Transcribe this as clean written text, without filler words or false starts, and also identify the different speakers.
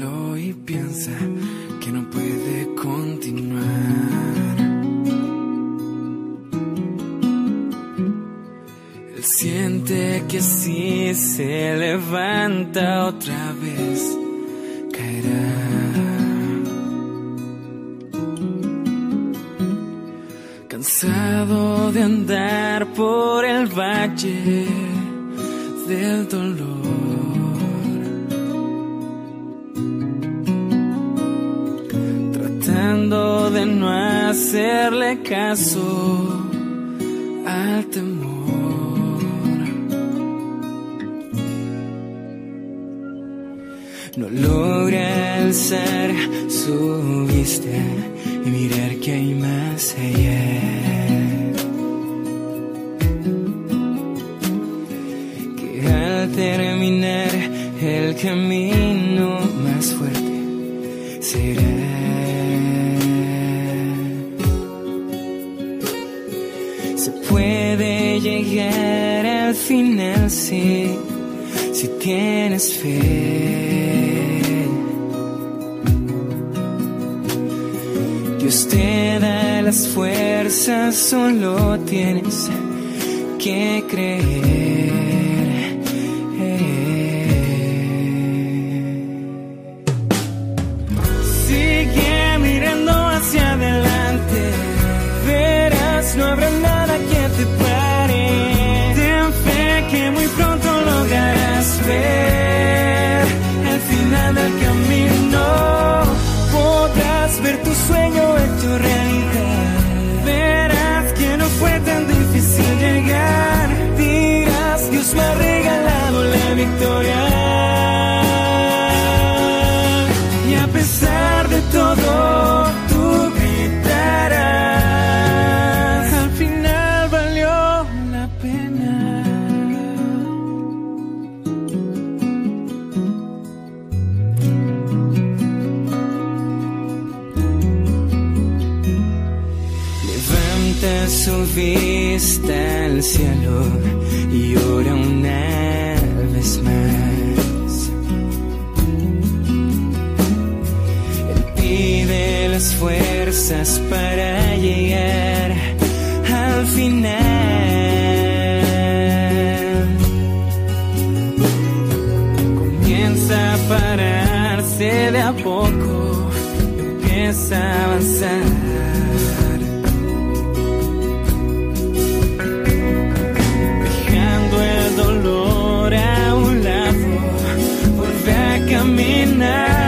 Speaker 1: solo y piensa que no puede continuar. Él siente que si se levanta otra vez caerá. Cansado de andar por el valle del dolor, tratando de no hacerle caso al temor. No logra alzar su vista y mirar que hay más allá. Que al terminar el camino más fuerte será. Se puede llegar al final si tienes fe. Dios te da las fuerzas, solo tienes que creer. Sigue mirando hacia adelante, verás, no habrá nada que te pare. Ten fe que muy pronto lograrás ver el final del camino. Podrás ver tu sueño hecho realidad. Verás que no fue tan difícil llegar. Dirás, Dios me ha regalado la victoria. Y a pesar de todo, tú gritarás. Al final valió la pena. Levanta su vista al cielo y ora una vez más. Él pide las fuerzas para llegar al final. Comienza a pararse de a poco, empieza a avanzar. Dolor a un lado, vuelve a caminar.